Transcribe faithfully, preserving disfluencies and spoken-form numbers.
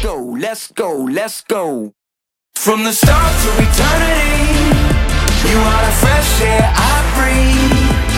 go, let's go, let's go. From the start to eternity, you are the fresh air I breathe.